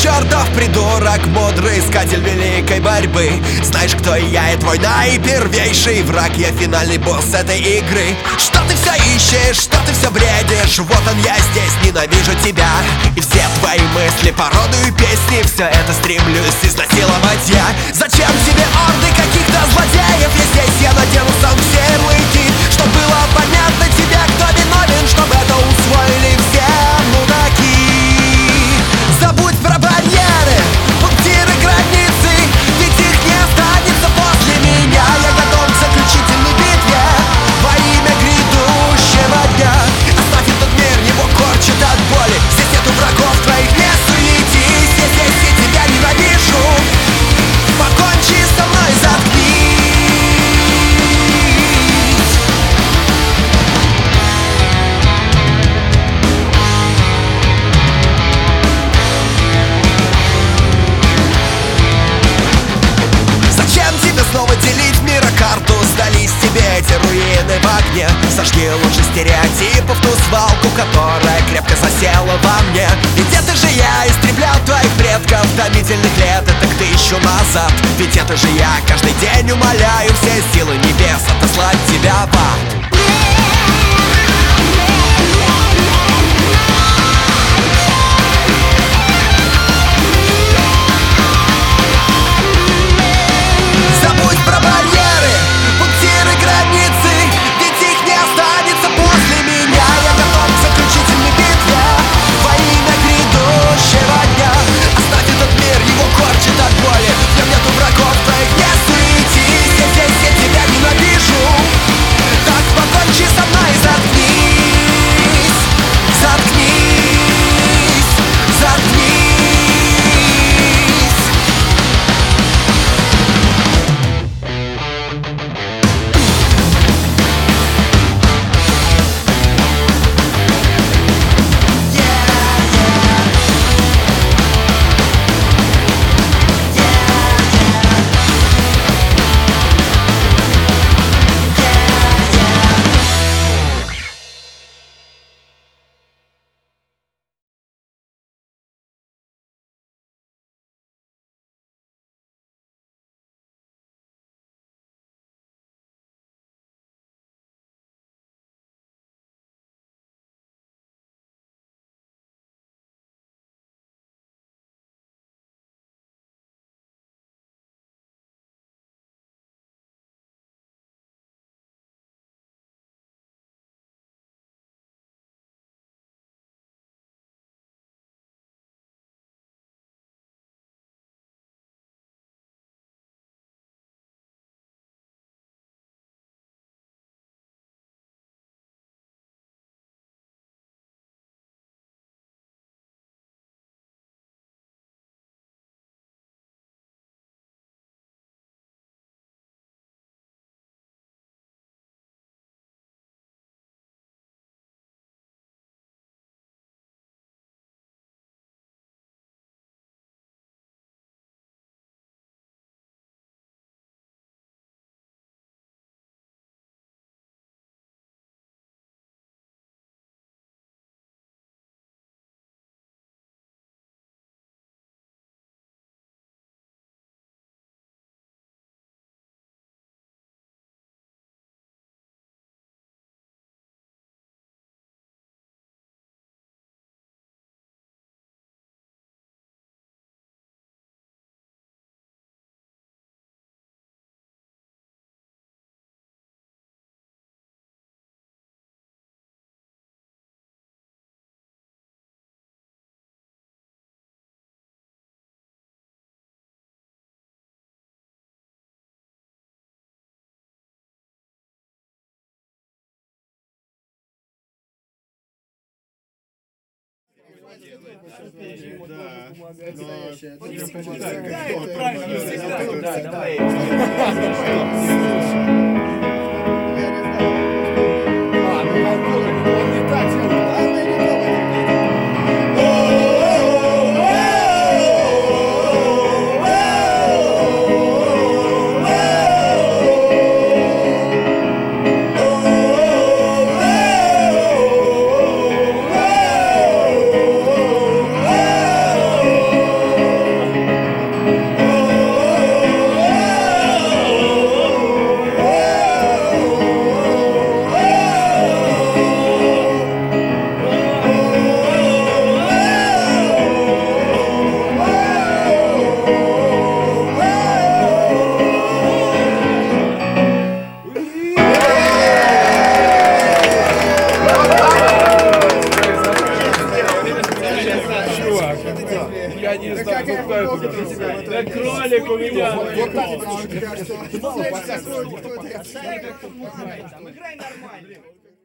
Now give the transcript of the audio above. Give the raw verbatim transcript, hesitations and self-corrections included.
чертов придурок, мудрый искатель великой борьбы. Знаешь, кто я и твой наипервейший враг. Я финальный босс этой игры. Что ты все ищешь, что ты все бредишь? Вот он я здесь, ненавижу тебя. И все твои мысли, породу и песни, все это стремлюсь изнасиловать я. Зачем тебе орды каких-то злодеев? Я здесь, я надену сам серый кит, чтоб было понятно тебе, кто виновен, чтоб это усвоили все мудаки. Забудь про барьеры, пунктиры, границы, ведь их не останется после меня. Я готов к заключительной битве во имя грядущего дня. Оставь этот мир, его корчит от боли. Здесь нету врагов твоих, не суетись. Я здесь, я тебя ненавижу. Покончи со мной, заткнись. Снова делить мира карту, сдались тебе эти руины в огне. Сожги лучше стереотипов ту свалку, которая крепко засела во мне. Ведь это же я истреблял твоих предков томительных лет, это к тысячу назад. Ведь это же я каждый день умоляю все силы небес отослать тебя в ад. Про барьеры, пунктиры, границы, ведь их не останется после меня. Я готов к заключительной битве во имя грядущего дня. Оставь этот мир, его корчит от боли. В нем нету врагов твоих, не суетись. Я здесь, я тебя ненавижу. Так покончи со мной, заткнись. Заткнись, заткнись. Да, Как кролик у меня. Играй нормально.